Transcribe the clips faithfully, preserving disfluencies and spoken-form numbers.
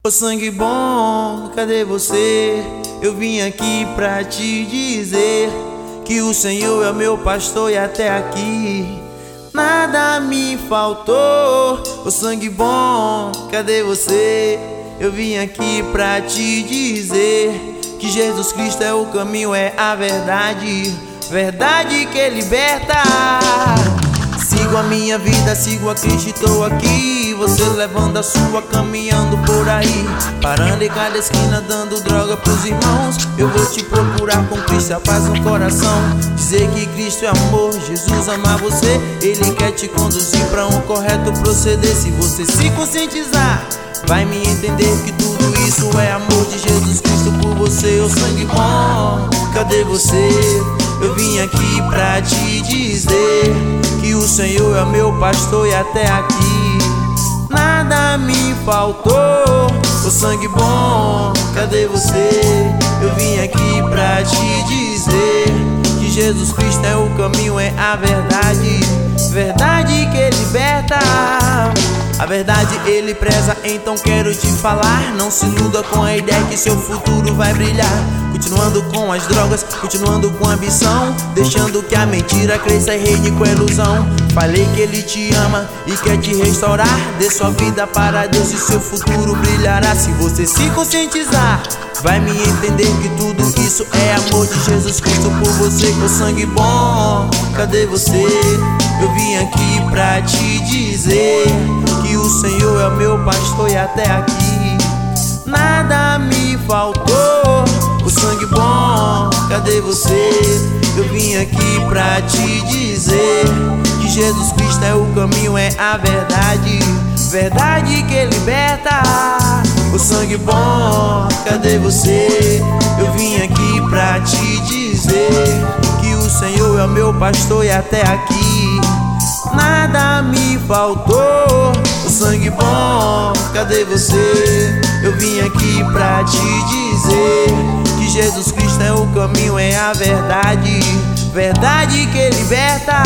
Ô sangue bom, cadê você? Eu vim aqui pra te dizer que o Senhor é o meu pastor e até aqui nada me faltou. Ô sangue bom, cadê você? Eu vim aqui pra te dizer que Jesus Cristo é o caminho, é a verdade, verdade que liberta. Sigo a minha vida, sigo a Cristo e tô aqui. Você levando a sua, caminhando por aí, parando em cada esquina, dando droga pros irmãos. Eu vou te procurar com Cristo, a paz no coração. Dizer que Cristo é amor, Jesus ama você. Ele quer te conduzir pra um correto proceder. Se você se conscientizar, vai me entender que tudo isso é amor de Jesus Cristo por você. Ô sangue bom, cadê você? Eu vim aqui pra te dizer que o Senhor é meu pastor e até aqui nada me faltou. Ô sangue bom, cadê você? Eu vim aqui pra te dizer que Jesus Cristo é o caminho, é a verdade, verdade que liberta. A verdade ele preza, então quero te falar. Não se iluda com a ideia que seu futuro vai brilhar, continuando com as drogas, continuando com a ambição, deixando que a mentira cresça e reine com a ilusão. Falei que ele te ama e quer te restaurar. Dê sua vida para Deus e seu futuro brilhará. Se você se conscientizar, vai me entender que tudo isso é amor de Jesus Cristo por você. Com sangue bom, cadê você? Eu vim aqui pra te dizer que o Senhor é o meu pastor e até aqui nada me faltou. O sangue bom, cadê você? Eu vim aqui pra te dizer que Jesus Cristo é o caminho, é a verdade, verdade que liberta. O sangue bom, cadê você? Eu vim aqui pra te dizer que o Senhor é o meu pastor e até aqui nada me faltou. O sangue bom, cadê você? Eu vim aqui pra te dizer que Jesus Cristo é o caminho, é a verdade, verdade que liberta.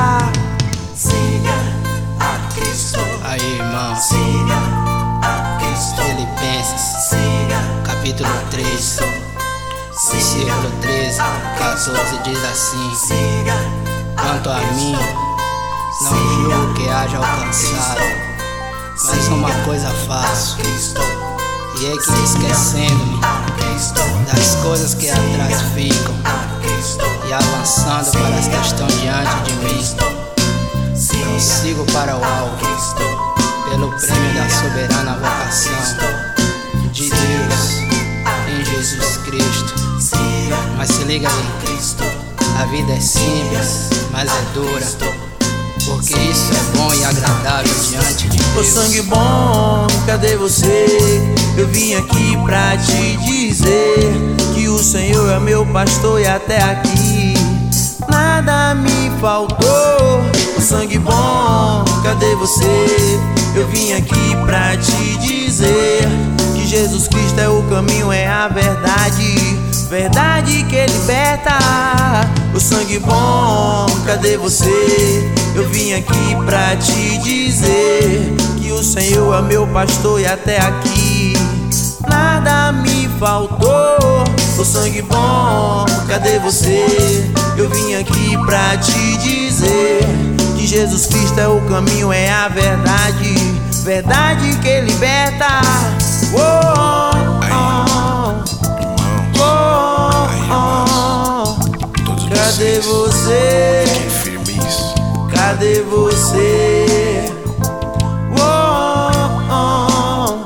Siga a Cristo. Aí, irmão. Siga a Cristo. Filipenses, Siga capítulo três, versículo treze, quatorze diz assim: Siga quanto a mim, não julgo que haja alcançado, mas uma coisa faço, e é que esquecendo-me das coisas que atrás ficam e avançando para as que estão diante de mim, prossigo para o alvo, pelo prêmio da soberana vocação de Deus em Jesus Cristo. Mas se liga aí, a vida é simples, mas é dura, porque isso é bom e agradável diante de Deus. Ô sangue bom, cadê você? Eu vim aqui pra te dizer que o Senhor é meu pastor e até aqui nada me faltou. Ô sangue bom, cadê você? Eu vim aqui pra te dizer que Jesus Cristo é o caminho, é a verdade, verdade que liberta. O sangue bom, cadê você? Eu vim aqui pra te dizer que o Senhor é meu pastor e até aqui nada me faltou. O sangue bom, cadê você? Eu vim aqui pra te dizer que Jesus Cristo é o caminho, é a verdade, verdade que liberta. Oh, oh, oh, oh. Cadê você? Cadê você? Oh, oh,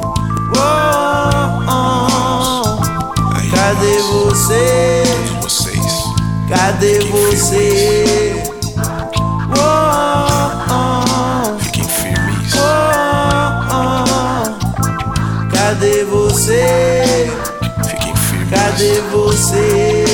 oh, oh. Cadê você? Cadê você? Oh, oh. Fiquem firmes. Oh, oh. Cadê você? Fiquem firmes. Cadê você?